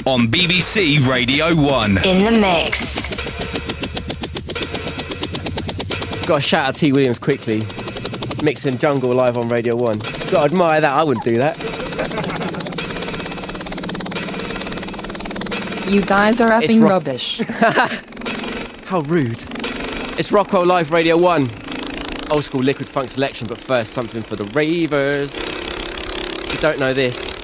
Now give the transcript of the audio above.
on BBC Radio 1. In the mix. Got to shout out T. Williams quickly. Mixing Jungle live on Radio 1. Got to admire that. I wouldn't do that. You guys are effing rubbish. How rude. It's Rockwell Live Radio 1. Old school liquid funk selection, but first something for the ravers. If you don't know this,